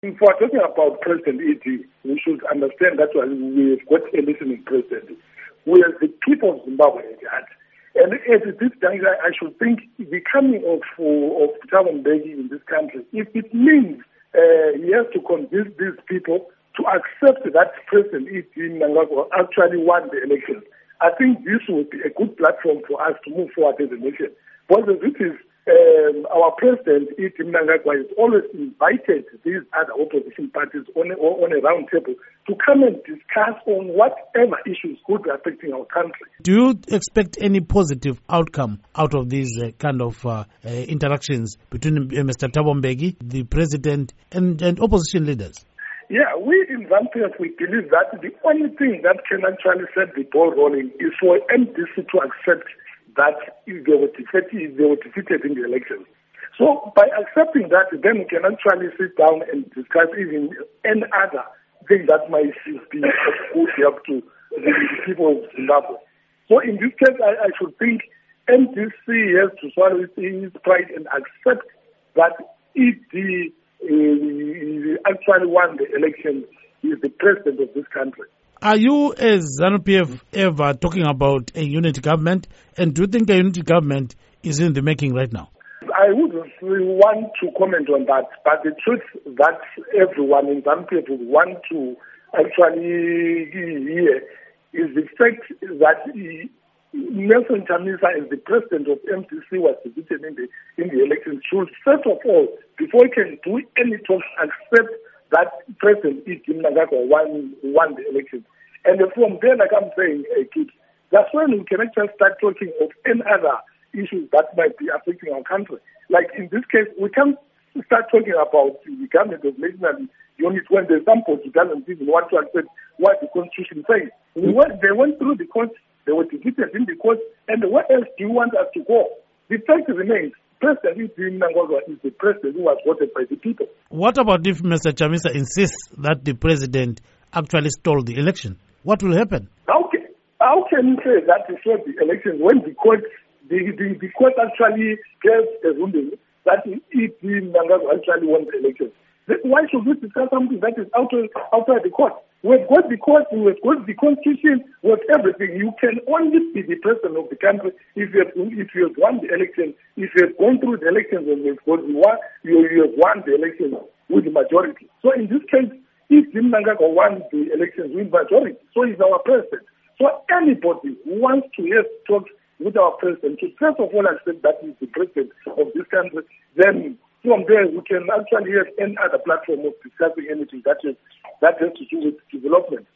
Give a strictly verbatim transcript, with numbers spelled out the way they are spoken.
If we're talking about President Iti, we should understand that we've got a listening president. We are the people of Zimbabwe at heart. And at this time, I should think the coming of, of Thabo Mbeki in this country, if it means uh, he has to convince these people to accept that President Iti Mnangagwa actually won the election, I think this would be a good platform for us to move forward as a nation. Because this is Um, our president, Iti Mnangagwa, has always invited these other opposition parties on a, on a round table to come and discuss on whatever issues could be affecting our country. Do you expect any positive outcome out of these uh, kind of uh, uh, interactions between uh, Mister Thabo Mbeki, the president, and, and opposition leaders? Yeah, we in ZANU-P F, we believe that the only thing that can actually set the ball rolling is for M D C to accept that if they were defeated, if they were defeated in the elections. So by accepting that, then we can actually sit down and discuss even any other thing that might be of good help to the people of Zimbabwe. So in this case, I, I should think M D C has to swallow its pride and accept that if the uh, actually won the election, he is the president of this country. Are you, as ZANU-P F, ever talking about a unity government? And do you think a unity government is in the making right now? I wouldn't want to comment on that, but the truth that everyone in ZANU-P F would want to actually hear is the fact that Nelson Chamisa, as the president of M D C, was defeated in the in the election. Should first of all, before he can do any talks, accept that President Iti Mnangagwa won, won the election. And from there, like I'm saying, uh, kids, that's when we can actually start talking of any other issues that might be affecting our country. Like in this case, we can't start talking about the government of national unit when there's somebody who doesn't even want to accept what the Constitution says. We went, they went through the court, they were defeated in the court, and where else do you want us to go? The fact remains, President Iti Mnangagwa is the president who was voted by the people. What about if Mister Chamisa insists that the president actually stole the election? What will happen? How can, how can you say that he stole the election when the court, the, the, the court actually gave a ruling that Iti Mnangagwa actually won the election? Then why should we discuss something that is outside, outside the court? We've got the court, we've got the constitution, we've everything. You can only be the president of the country if you have, if you have won the election, if you have gone through the elections and you've got the one, you, you have won the election with the majority. So in this case, if Jim Mnangagwa won the elections with majority, so is our president. So anybody who wants to have talks with our president, to first of all accept that he's the president of this country, then from there, we can actually have any other platform of discussing anything that is that has to do with development.